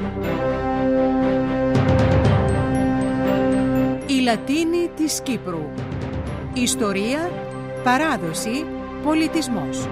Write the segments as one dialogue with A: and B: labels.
A: Η Λατίνη της Κύπρου. Ιστορία, παράδοση, πολιτισμός.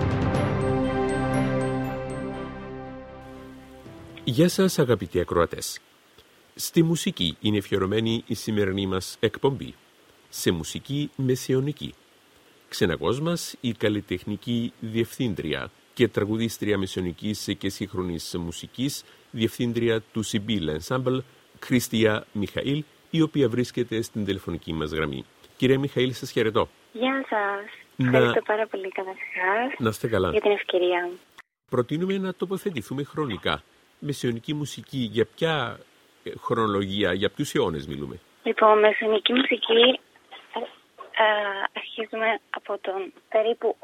B: Γεια σας αγαπητοί ακροατές. Στη μουσική είναι αφιερωμένη η σημερινή μας εκπομπή. Σε μουσική μεσαιωνική. Ξεναγός μας η καλλιτεχνική διευθύντρια και τραγουδίστρια μεσαιωνικής και σύγχρονης μουσικής, διευθύντρια του Sibylla Ensemble, Χριστία Μιχαήλ, η οποία βρίσκεται στην τηλεφωνική μας γραμμή. Κυρία Μιχαήλ, σας χαιρετώ.
C: Γεια σας. Ευχαριστώ πάρα πολύ καταρχάς
B: να είστε καλά.
C: για την ευκαιρία.
B: Προτείνουμε να τοποθετηθούμε χρονικά. Μεσαιωνική μουσική, για ποια χρονολογία, για ποιους αιώνες μιλούμε?
C: Λοιπόν, μεσαιωνική μουσική αρχίζουμε από τον περίπου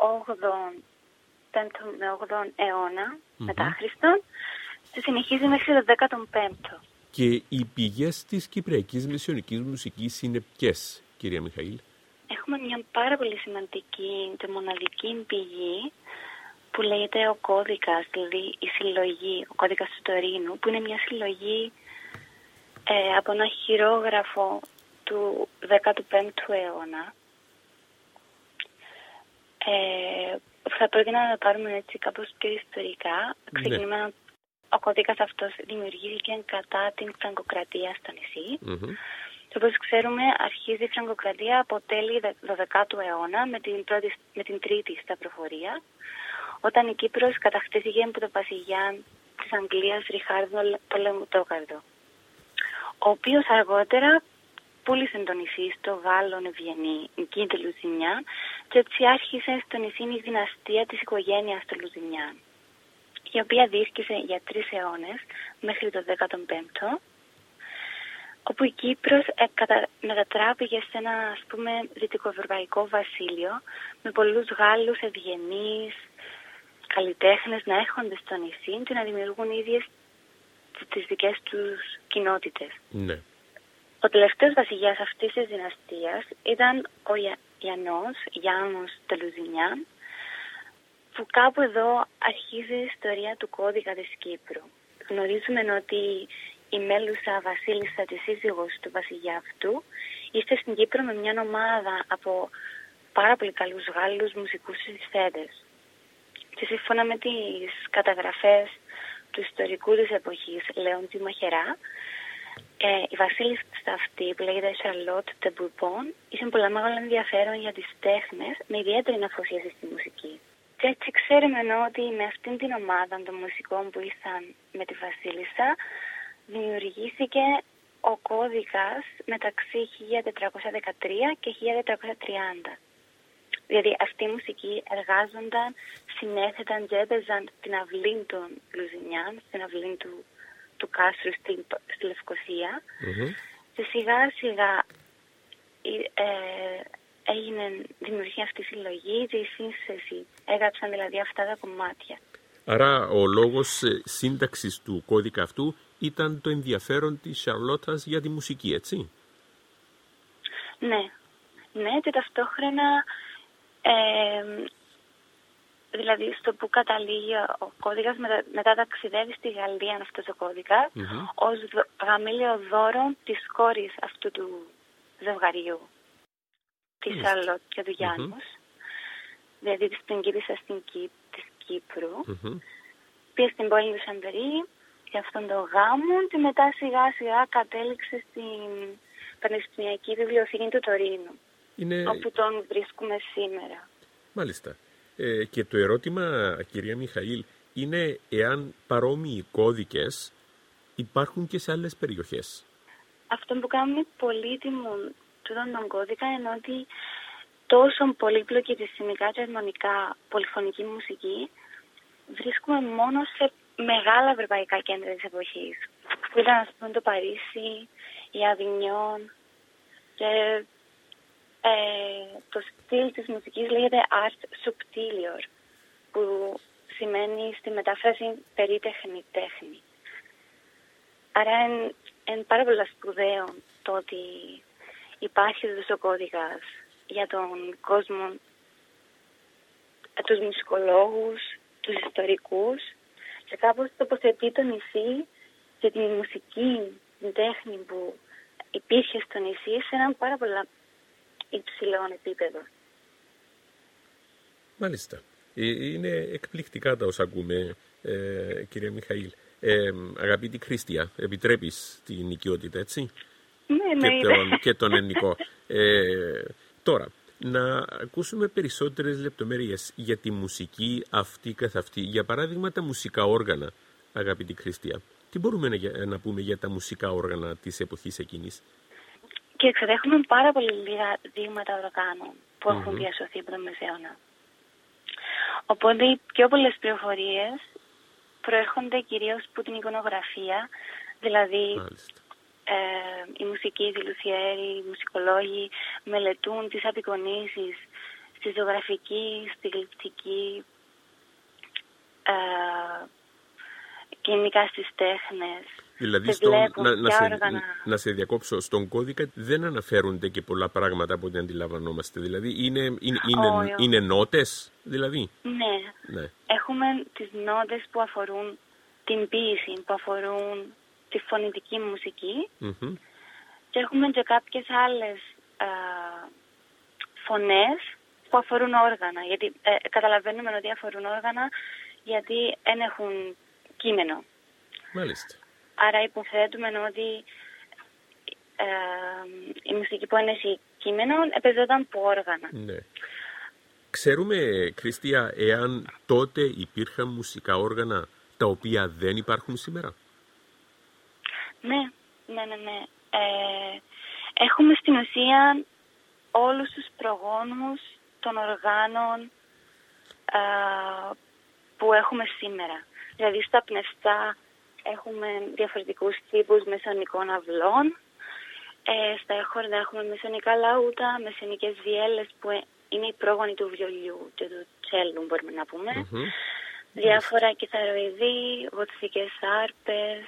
C: 5ο με 8ο αιώνα μετά Χριστόν και συνεχίζει μέχρι το 15ο.
B: Και οι πηγές της κυπριακής μεσαιωνικής μουσικής είναι ποιες, κυρία Μιχαήλ?
C: Έχουμε μια πάρα πολύ σημαντική και μοναδική πηγή που λέγεται ο κώδικας, δηλαδή η συλλογή, ο κώδικας του Τωρίνου, που είναι μια συλλογή από ένα χειρόγραφο του 15ου αιώνα. Θα πρέπει να το πάρουμε έτσι κάπως πιο ιστορικά. Ξεκινούμε. Ο κώδικας αυτός δημιουργήθηκε κατά την Φραγκοκρατία στο νησί. Και όπως ξέρουμε, αρχίζει η Φραγκοκρατία από τέλη 12ου αιώνα με την τρίτη σταυροφορία, όταν η Κύπρος κατακτήθηκε από τον βασιλιά της Αγγλίας Ριχάρδο Πολεμουτόκαρδο, ο οποίος αργότερα πούλησε το νησί στο Γάλλον Ευγενή Νικήτη Λουζινιάν και έτσι άρχισε στο νησί η δυναστεία της οικογένειας του Λουζινιάν, η οποία διήρκησε για 3 αιώνες μέχρι το 15ο, όπου η Κύπρος μετατράπηκε σε ένα, ας πούμε, δυτικοευρωπαϊκό βασίλειο με πολλούς Γάλλους ευγενείς καλλιτέχνες να έρχονται στο νησί και να δημιουργούν ίδιες τις δικές τους κοινότητες.
B: Ναι.
C: Ο τελευταίος βασιλιάς αυτής της δυναστείας ήταν ο Γιάννος Τελουζινιάν, που κάπου εδώ αρχίζει η ιστορία του κώδικα της Κύπρου. Γνωρίζουμε ότι η μέλουσα βασίλισσα της σύζυγος του βασιλιά αυτού ήρθε στην Κύπρο με μια ομάδα από πάρα πολύ καλούς Γάλλους μουσικούς συνθέτες. Και σύμφωνα με τις καταγραφές του ιστορικού της εποχής, Λέοντη Μαχερά, η βασίλισσα αυτή, που λέγεται Σαρλότ Τεμπουρπόν, είχε πολλά μεγάλο ενδιαφέρον για τις τέχνες, με ιδιαίτερη αφοσίωση στη μουσική. Και έτσι ξέρουμε ότι με αυτήν την ομάδα των μουσικών που ήρθαν με τη βασίλισσα δημιουργήθηκε ο κώδικας μεταξύ 1413 και 1430. Δηλαδή αυτοί οι μουσικοί εργάζονταν, συνέθεταν και έπαιζαν την αυλή των Λουζινιάν, στην αυλή του κάστρου στη Λευκοσία. Και σιγά σιγά έγινε δημιουργία αυτή η συλλογή και η σύνθεση. Έγραψαν δηλαδή αυτά τα κομμάτια.
B: Άρα ο λόγος σύνταξης του κώδικα αυτού ήταν το ενδιαφέρον της Σαρλότας για τη μουσική, έτσι?
C: Ναι, και ταυτόχρονα δηλαδή στο που καταλήγει ο κώδικας, μετά ταξιδεύει στη Γαλλία αυτός ο κώδικας ως γαμήλιο δώρο της κόρης αυτού του ζευγαριού, της Σαρλότ και του Γιάννους, δηλαδή της πριγκίπισσας της Κύπρου, πήγε στην πόλη του Σαντορί για αυτόν τον γάμο και μετά σιγά σιγά κατέληξε στην Πανεπιστημιακή Βιβλιοθήκη του Τωρίνου, όπου τον βρίσκουμε σήμερα.
B: Μάλιστα. Και το ερώτημα, κυρία Μιχαήλ, είναι εάν παρόμοιοι κώδικες υπάρχουν και σε άλλες περιοχές.
C: Αυτό που κάνει πολύτιμο τον κώδικα είναι ότι τόσο πολύπλοκη ρυθμικά και αρμονικά πολυφωνική μουσική βρίσκουμε μόνο σε μεγάλα ευρωπαϊκά κέντρα της εποχής, που ήταν, ας πούμε, το Παρίσι, η Αβινιόν, και το στυλ της μουσικής λέγεται art subtilior, που σημαίνει στη μετάφραση περίτεχνη τέχνη. Άρα είναι πάρα πολύ σπουδαίο το ότι υπάρχει αυτός ο κώδικας για τον κόσμο, τους μουσικολόγους, τους ιστορικούς, και κάπως τοποθετεί το νησί και τη μουσική, την τέχνη που υπήρχε στο νησί σε έναν πάρα πολύ υψηλό επίπεδο.
B: Μάλιστα. Είναι εκπληκτικά τα όσα ακούμε, κύριε Μιχαήλ. Αγαπητή Κρίστια, επιτρέπεις την οικειότητα, έτσι?
C: Ναι,
B: και τον ελληνικό. Τώρα, να ακούσουμε περισσότερες λεπτομέρειες για τη μουσική αυτή καθ' αυτή. Για παράδειγμα, τα μουσικά όργανα, αγαπητή Κρίστια. Τι μπορούμε να πούμε για τα μουσικά όργανα της εποχής εκείνης?
C: Και έχουμε πάρα πολύ λίγα δείγματα οργάνων που έχουν διασωθεί από τον Μεσαίωνα. Οπότε οι πιο πολλές πληροφορίες προέρχονται κυρίως από την εικονογραφία, δηλαδή οι μουσικοί, οι λουθιέροι, οι μουσικολόγοι μελετούν τις απεικονίσεις στη ζωγραφική, στη γλυπτική, γενικά στις τέχνες.
B: Δηλαδή, να σε διακόψω, στον κώδικα δεν αναφέρονται και πολλά πράγματα από ό,τι αντιλαμβανόμαστε. Δηλαδή, είναι νότες, δηλαδή.
C: Ναι. Έχουμε τις νότες που αφορούν την ποίηση, που αφορούν τη φωνητική μουσική και έχουμε και κάποιες άλλες φωνές που αφορούν όργανα. Γιατί καταλαβαίνουμε ότι αφορούν όργανα γιατί δεν έχουν κείμενο.
B: Μάλιστα.
C: Άρα υποθέτουμε ότι η μουσική που είναι σε κείμενο επαιζόταν από όργανα.
B: Ναι. Ξέρουμε, Κρίστια, εάν τότε υπήρχαν μουσικά όργανα τα οποία δεν υπάρχουν σήμερα?
C: Ναι. Έχουμε στην ουσία όλους τους προγόνους των οργάνων που έχουμε σήμερα. Δηλαδή στα πνευστά έχουμε διαφορετικούς τύπους μεσαιωνικών αυλών. Στα έχορδα έχουμε μεσαιωνικά λαούτα, μεσαιωνικές βιέλλες που είναι οι πρόγονοι του βιολιού και του τσέλου, μπορούμε να πούμε. Διάφορα κιθαροειδή, γοτθικές άρπες,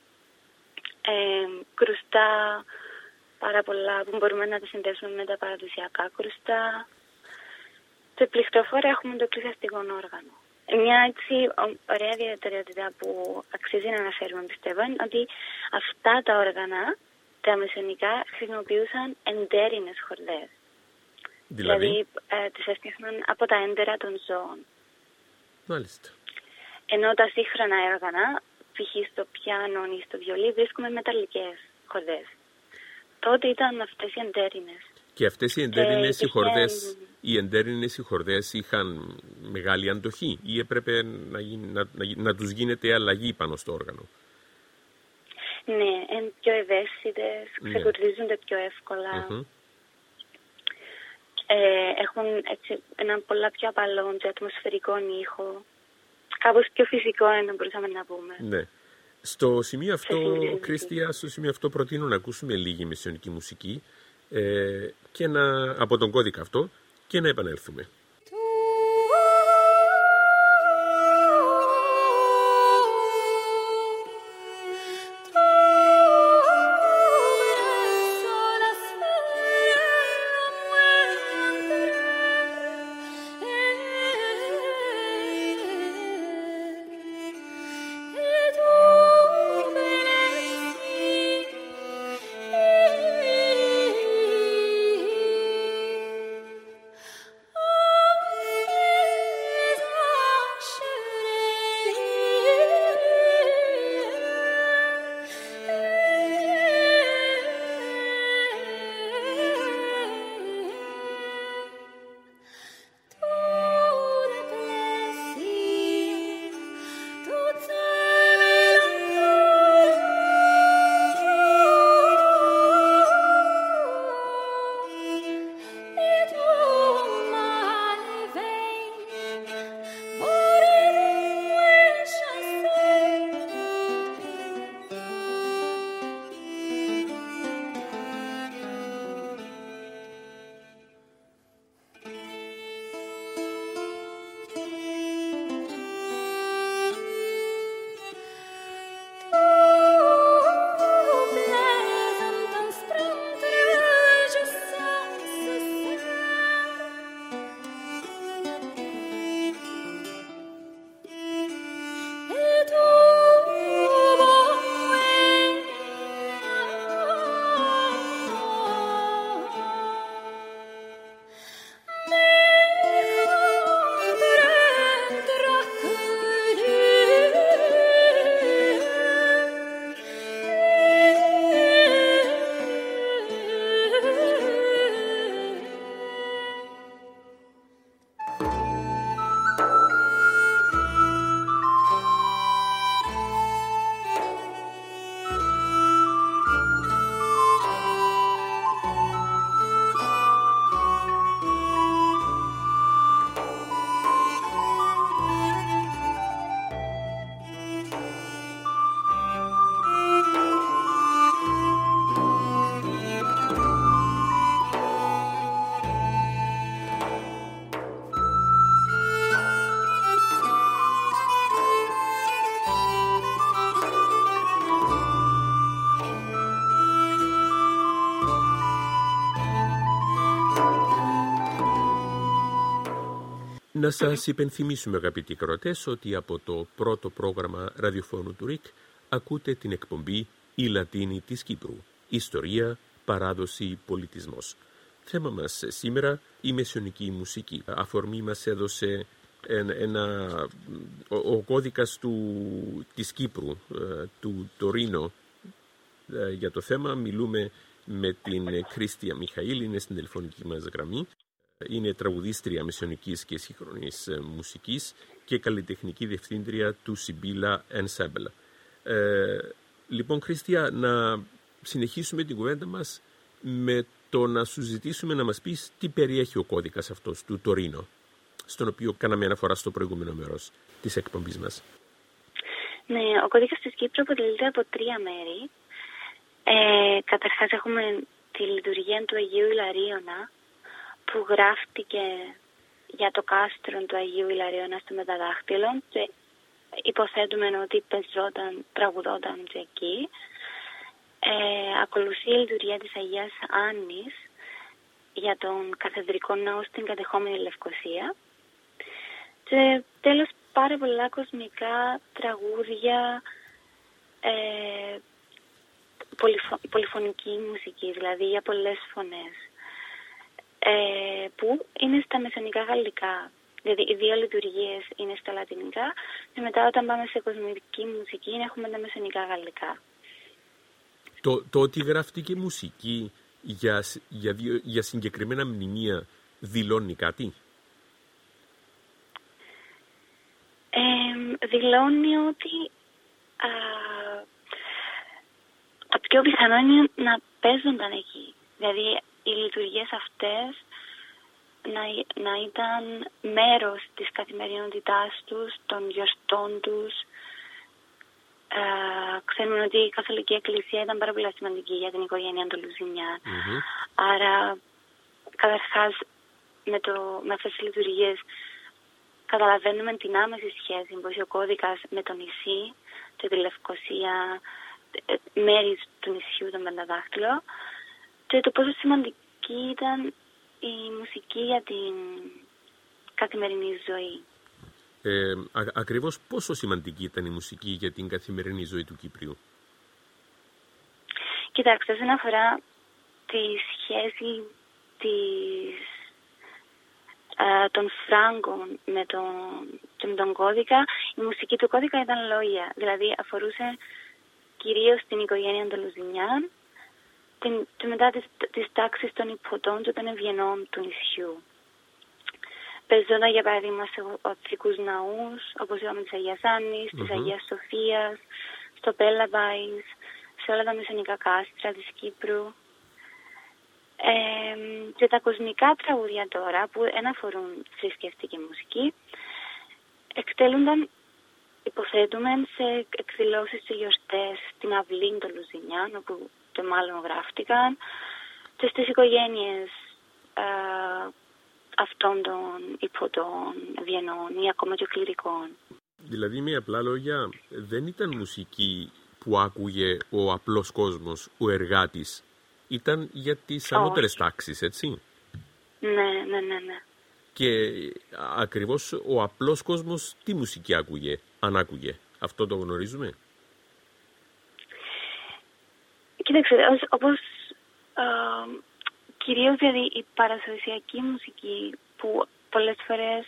C: κρουστά, πάρα πολλά που μπορούμε να τα συνδέσουμε με τα παραδοσιακά κρουστά. Σε πληκτροφόρα έχουμε το κλειθαστικό όργανο. Μια έτσι ωραία ιδιαιτερότητα που αξίζει να αναφέρουμε, πιστεύω, είναι ότι αυτά τα όργανα, τα μεσαιωνικά, χρησιμοποιούσαν εντέρινες χορδές. Δηλαδή τις έφτιαχναν από τα έντερα των ζώων.
B: Μάλιστα.
C: Ενώ τα σύγχρονα όργανα, π.χ. στο πιάνο ή στο βιολί, βρίσκουμε μεταλλικές χορδές. Τότε ήταν αυτές οι εντέρινες.
B: Και αυτές οι εντέρινες οι χορδές είχαν μεγάλη αντοχή ή έπρεπε να τους γίνεται αλλαγή πάνω στο όργανο?
C: Ναι, είναι πιο ευαίσθητες, ξεκουρδίζονται πιο εύκολα. Έχουν έτσι έναν πολλά πιο απαλό και ατμοσφαιρικό ήχο. Κάπως πιο φυσικό είναι, μπορούσαμε να πούμε.
B: Ναι. Στο σημείο αυτό, Κρίστια, προτείνω να ακούσουμε λίγη μεσαιωνική μουσική και από τον κώδικα αυτό και να επανέλθουμε.
D: Oh
B: Να σας υπενθυμίσουμε, αγαπητοί ακροατές, ότι από το πρώτο πρόγραμμα ραδιοφώνου του ΡΙΚ ακούτε την εκπομπή «Η Λατίνη της Κύπρου. Ιστορία, παράδοση, πολιτισμός». Θέμα μας σήμερα η μεσαιωνική μουσική. Αφορμή μας έδωσε ο κώδικας της Κύπρου, του Τωρίνο. Για το θέμα μιλούμε με την Κρίστια Μιχαήλ, είναι στην τηλεφωνική μας γραμμή. Είναι τραγουδίστρια μεσαιωνικής και σύγχρονης μουσικής και καλλιτεχνική διευθύντρια του Σιμπίλα Ensemble. Λοιπόν, Κρίστια, να συνεχίσουμε την κουβέντα μας με το να σου ζητήσουμε να μας πεις τι περιέχει ο κώδικας αυτός του Τωρίνο, στον οποίο κάναμε αναφορά στο προηγούμενο μέρος της εκπομπής μας.
C: Ναι, ο κώδικας της Κύπρου αποτελείται από 3 μέρη. Καταρχάς έχουμε τη λειτουργία του Αγίου Ιλαρίωνα, που γράφτηκε για το κάστρο του Αγίου Ιλαρίωνα στο Μεταδάχτυλο και υποθέτουμε ότι τραγουδόταν και εκεί. Ακολουθεί η λειτουργία της Αγίας Άννης για τον καθεδρικό ναό στην κατεχόμενη Λευκοσία. Και τέλος πάρα πολλά κοσμικά τραγούδια, πολυφωνική μουσική, δηλαδή για πολλές φωνές, που είναι στα μεσαιωνικά γαλλικά. Δηλαδή οι 2 λειτουργίες είναι στα λατινικά και μετά όταν πάμε σε κοσμική μουσική έχουμε τα μεσαιωνικά γαλλικά.
B: Το ότι γράφτηκε μουσική για συγκεκριμένα μνημεία δηλώνει κάτι?
C: Δηλώνει ότι το πιο πιθανό είναι να παίζονταν εκεί. Δηλαδή οι λειτουργίες αυτές να ήταν μέρος της καθημερινότητάς τους, των γιορτών τους. Ξέρουμε ότι η Καθολική Εκκλησία ήταν πάρα πολύ σημαντική για την οικογένεια των Λουζινιάν. Άρα, καταρχάς, με αυτές τις λειτουργίες καταλαβαίνουμε την άμεση σχέση που έχει ο κώδικας με το νησί, τη Λευκοσία, μέρη του νησιού, τον Πενταδάχτυλο, και το πόσο σημαντική ήταν η μουσική για την καθημερινή ζωή.
B: Ακριβώς πόσο σημαντική ήταν η μουσική για την καθημερινή ζωή του Κύπριου?
C: Κοιτάξτε, όσον αφορά τη σχέση των Φράγκων με τον κώδικα, η μουσική του κώδικα ήταν λόγια. Δηλαδή αφορούσε κυρίως την οικογένεια των Λουζινιάν και μετά τις τάξεις των υποτών και των ευγενών του νησιού. Παίζονταν για παράδειγμα σε οδικούς ναούς, όπως είπαμε της Αγίας Άννης, της Αγίας Σοφίας, στο Πέλαμπαϊς, σε όλα τα μεσαιωνικά κάστρα της Κύπρου. Και τα κοσμικά τραγούδια τώρα, που δεν αφορούν θρησκευτική μουσική, εκτέλουνταν, υποθέτουμε, σε εκδηλώσεις και γιορτές στην αυλή των Λουζινιάν, όπου και μάλλον γράφτηκαν, και στις οικογένειες αυτών των υποτών, ευγενών ή ακόμα και κληρικών. Δηλαδή,
B: με απλά λόγια, δεν ήταν μουσική που άκουγε ο απλός κόσμος, ο εργάτης. Ήταν για τις ανώτερες τάξεις, έτσι?
C: Ναι.
B: Και ακριβώς ο απλός κόσμος τι μουσική άκουγε, αν άκουγε? Αυτό το γνωρίζουμε?
C: Κοίταξε, όπως κυρίως δηλαδή η παραδοσιακή μουσική που πολλές φορές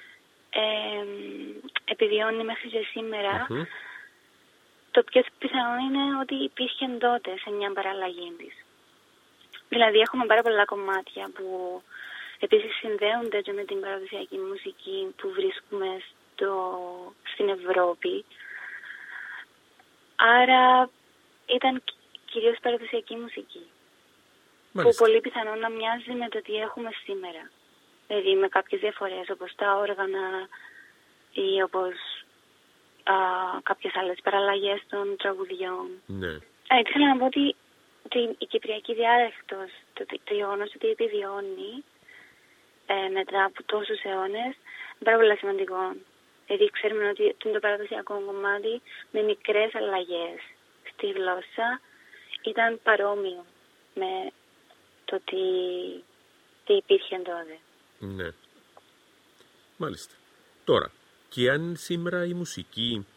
C: επιβιώνει μέχρι και σήμερα, το πιο πιθανό είναι ότι υπήρχε τότε σε μια παραλλαγή της. Δηλαδή έχουμε πάρα πολλά κομμάτια που επίσης συνδέονται και με την παραδοσιακή μουσική που βρίσκουμε στην Ευρώπη. Άρα ήταν κυρίως παραδοσιακή μουσική. Μάλιστα. Που πολύ πιθανό να μοιάζει με το τι έχουμε σήμερα. Δηλαδή με κάποιες διαφορές όπως τα όργανα ή όπως κάποιες άλλες παραλλαγές των τραγουδιών.
B: Ναι.
C: Ήθελα να πω ότι η κυπριακή διάλεκτος, το γεγονός ότι επιβιώνει μετά από τόσους αιώνες, είναι πάρα πολύ σημαντικό. Δηλαδή ξέρουμε ότι το παραδοσιακό κομμάτι με μικρές αλλαγές στη γλώσσα ήταν παρόμοιο με το τι υπήρχε τότε.
B: Ναι. Μάλιστα. Τώρα, και αν σήμερα η μουσική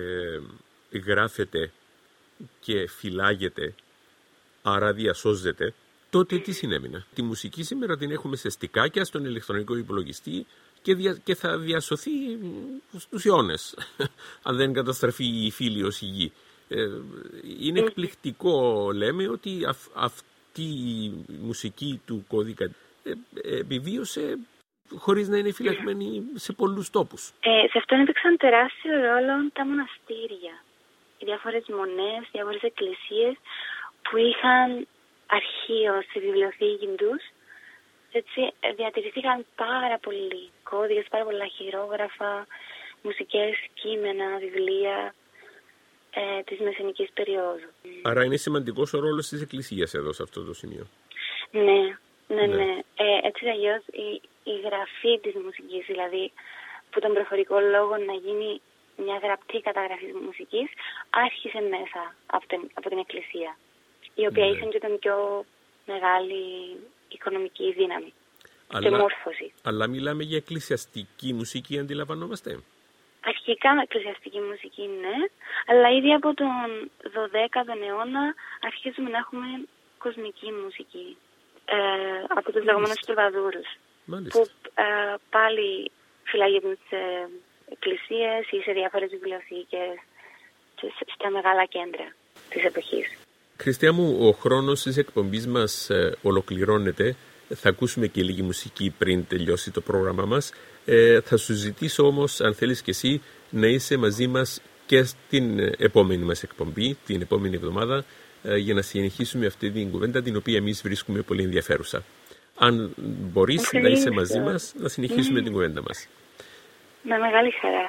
B: γράφεται και φυλάγεται, άρα διασώζεται, τότε τι συνέβαινε? Τη μουσική σήμερα την έχουμε σε στικάκια στον ηλεκτρονικό υπολογιστή και θα διασωθεί στους αιώνες, αν δεν καταστραφεί η φίλιος η γη. Είναι εκπληκτικό, λέμε, ότι αυτή η μουσική του κώδικα επιβίωσε χωρίς να είναι φυλαγμένη σε πολλούς τόπους.
C: Σε αυτόν έπαιξαν τεράστιο ρόλο τα μοναστήρια. Οι διάφορες μονές, διάφορες εκκλησίες που είχαν αρχείο στη βιβλιοθήκη τους. Έτσι διατηρηθήκαν πάρα πολλοί κώδικες, πάρα πολλά χειρόγραφα, μουσικές, κείμενα, βιβλία της μεσαιωνικής περίοδου.
B: Άρα είναι σημαντικός ο ρόλος της Εκκλησίας εδώ σε αυτό το σημείο.
C: Ναι. Έτσι αλλιώς η γραφή της μουσικής, δηλαδή που τον προφορικό λόγο να γίνει μια γραπτή καταγραφή της μουσικής, άρχισε μέσα από την Εκκλησία, η οποία είχε και τον πιο μεγάλη οικονομική δύναμη και μόρφωση. Αλλά
B: μιλάμε για εκκλησιαστική μουσική, αντιλαμβανόμαστε.
C: Αρχικά εκκλησιαστική μουσική, ναι, αλλά ήδη από τον 12ο αιώνα αρχίζουμε να έχουμε κοσμική μουσική, από τους λεγόμενους τρουβαδούρους, που πάλι φυλάγεται σε εκκλησίες ή σε διάφορες βιβλιοθήκες και στα μεγάλα κέντρα της εποχής.
B: Χριστία μου, ο χρόνος της εκπομπής μας ολοκληρώνεται. Θα ακούσουμε και λίγη μουσική πριν τελειώσει το πρόγραμμα μας. Θα σου ζητήσω όμως, αν θέλεις και εσύ, να είσαι μαζί μας και στην επόμενη μας εκπομπή, την επόμενη εβδομάδα, για να συνεχίσουμε αυτή την κουβέντα, την οποία εμείς βρίσκουμε πολύ ενδιαφέρουσα. Αν μπορείς να είσαι μαζί μας, να συνεχίσουμε την κουβέντα μας.
C: Με μεγάλη χαρά.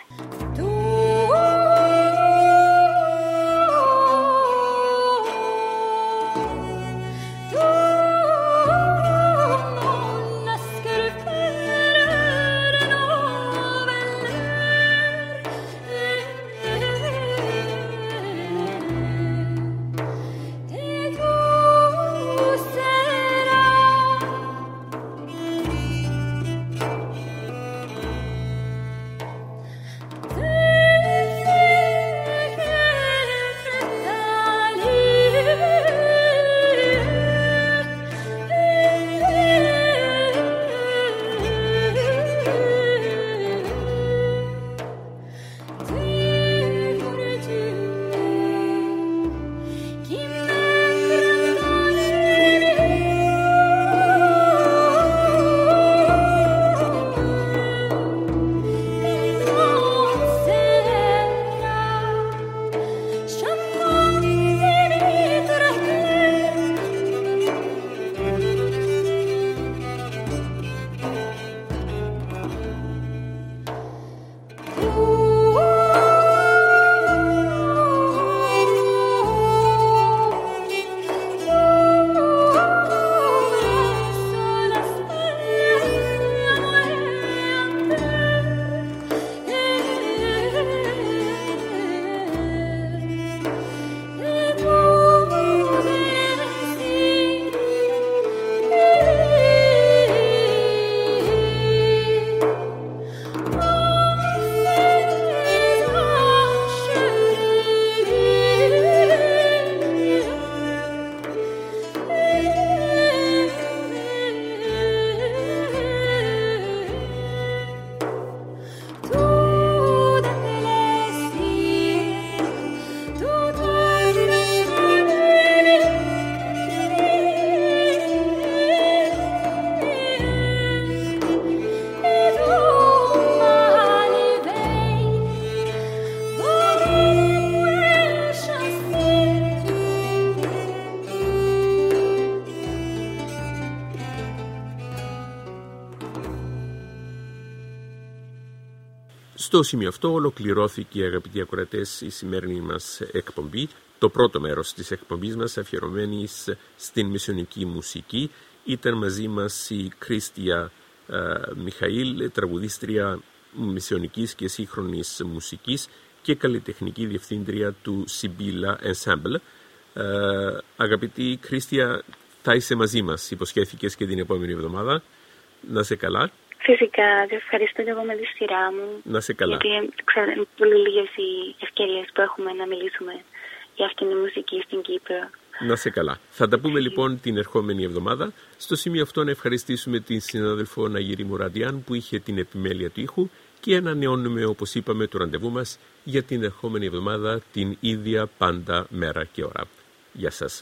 B: Στο σημείο αυτό ολοκληρώθηκε, αγαπητοί ακροατές, η σημερινή μας εκπομπή. Το πρώτο μέρος της εκπομπής μας, αφιερωμένη στην μεσαιωνική μουσική, ήταν μαζί μας η Κρίστια Μιχαήλ, τραγουδίστρια μεσαιωνικής και σύγχρονης μουσικής και καλλιτεχνική διευθύντρια του Σιμπίλα Ensemble. Αγαπητή Κρίστια, θα είσαι μαζί μας, υποσχέθηκες, και την επόμενη εβδομάδα. Να είσαι καλά.
C: Φυσικά, σε ευχαριστώ και εγώ με τη σειρά μου.
B: Να σε καλά.
C: Γιατί ξέρω, είναι πολύ λίγες οι ευκαιρίες που έχουμε να μιλήσουμε για αυτήν τη μουσική στην Κύπρο.
B: Να σε καλά. Θα τα πούμε λοιπόν την ερχόμενη εβδομάδα. Στο σημείο αυτό να ευχαριστήσουμε την συνάδελφο Ναγίρη Μουραντιάν που είχε την επιμέλεια του ήχου και ανανεώνουμε, όπως είπαμε, το ραντεβού μας για την ερχόμενη εβδομάδα την ίδια πάντα μέρα και ώρα. Γεια σας.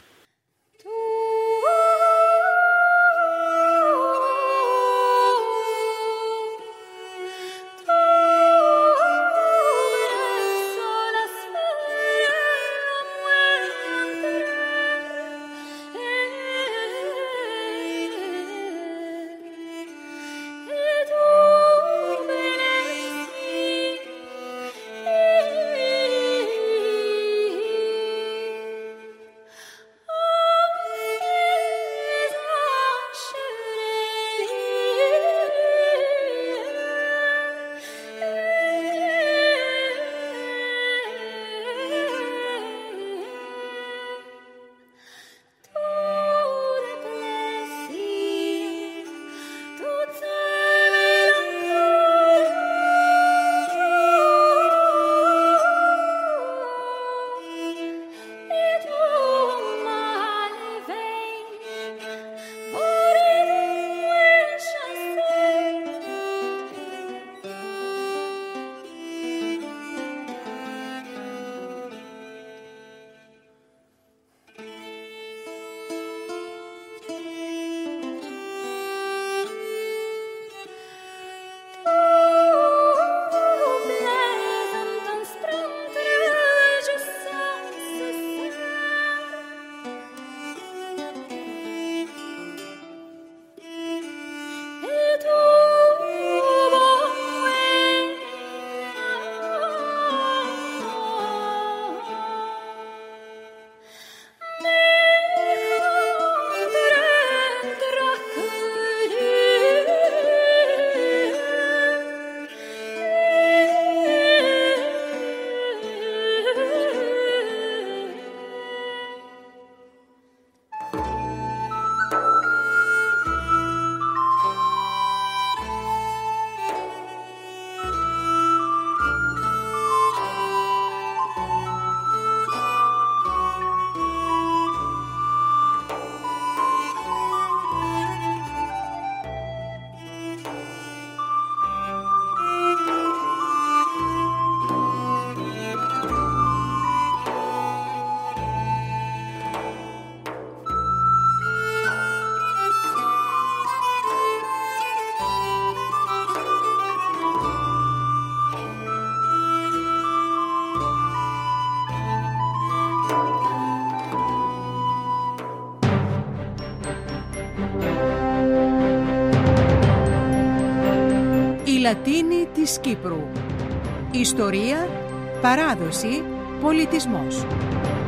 A: Λατίνη της Κύπρου. Ιστορία, παράδοση, πολιτισμός.